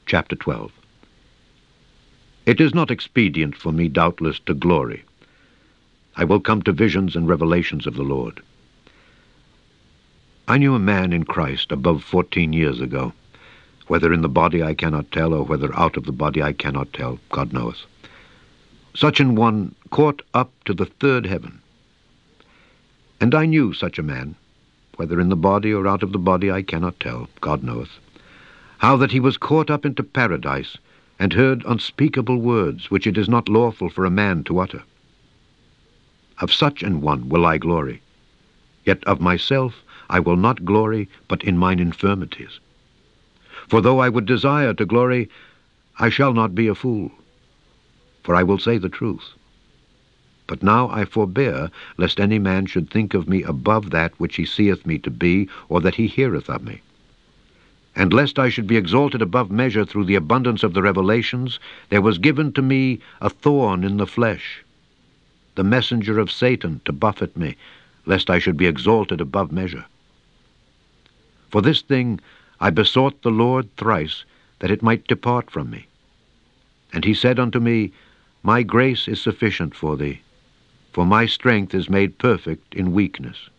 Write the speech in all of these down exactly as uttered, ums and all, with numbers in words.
chapter twelve. It is not expedient for me, doubtless, to glory. I will come to visions and revelations of the Lord. I knew a man in Christ above fourteen years ago. Whether in the body I cannot tell, or whether out of the body I cannot tell, God knoweth. Such an one caught up to the third heaven. And I knew such a man, whether in the body or out of the body I cannot tell, God knoweth, how that he was caught up into paradise, and heard unspeakable words, which it is not lawful for a man to utter. Of such an one will I glory. Yet of myself I will not glory, but in mine infirmities. For though I would desire to glory, I shall not be a fool, for I will say the truth. But now I forbear, lest any man should think of me above that which he seeth me to be, or that he heareth of me. And lest I should be exalted above measure through the abundance of the revelations, there was given to me a thorn in the flesh, the messenger of Satan to buffet me, lest I should be exalted above measure. For this thing I besought the Lord thrice, that it might depart from me. And he said unto me, My grace is sufficient for thee, for my strength is made perfect in weakness.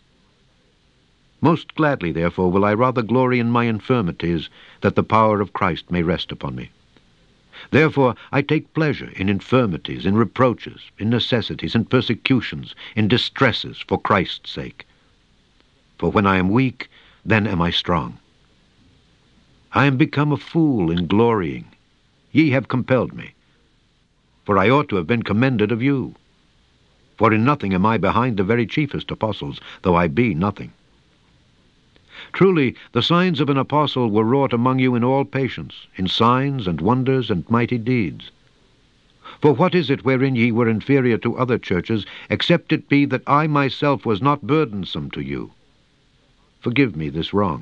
Most gladly, therefore, will I rather glory in my infirmities, that the power of Christ may rest upon me. Therefore I take pleasure in infirmities, in reproaches, in necessities, in persecutions, in distresses, for Christ's sake. For when I am weak, then am I strong. I am become a fool in glorying. Ye have compelled me. For I ought to have been commended of you. For in nothing am I behind the very chiefest apostles, though I be nothing. Truly, the signs of an apostle were wrought among you in all patience, in signs and wonders and mighty deeds. For what is it wherein ye were inferior to other churches, except it be that I myself was not burdensome to you? Forgive me this wrong.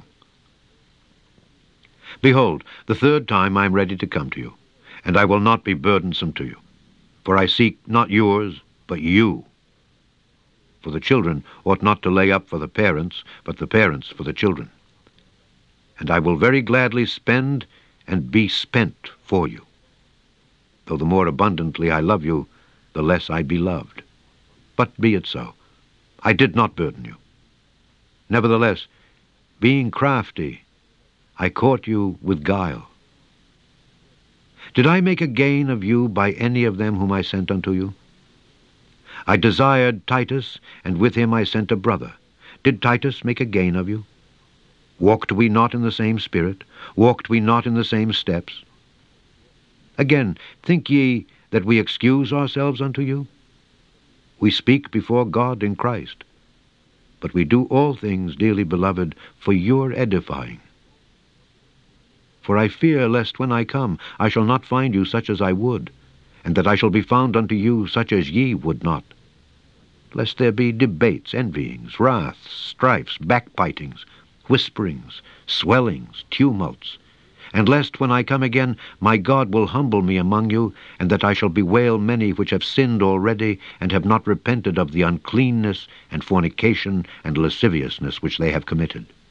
Behold, the third time I am ready to come to you, and I will not be burdensome to you. For I seek not yours, but you. For the children ought not to lay up for the parents, but the parents for the children. And I will very gladly spend and be spent for you. Though the more abundantly I love you, the less I be loved. But be it so. I did not burden you. Nevertheless, being crafty, I caught you with guile. Did I make a gain of you by any of them whom I sent unto you? I desired Titus, and with him I sent a brother. Did Titus make a gain of you? Walked we not in the same spirit? Walked we not in the same steps? Again, think ye that we excuse ourselves unto you? We speak before God in Christ. But we do all things, dearly beloved, for your edifying. For I fear lest when I come I shall not find you such as I would, and that I shall be found unto you such as ye would not. Lest there be debates, envyings, wraths, strifes, backbitings, whisperings, swellings, tumults, and lest when I come again my God will humble me among you, and that I shall bewail many which have sinned already, and have not repented of the uncleanness and fornication and lasciviousness which they have committed.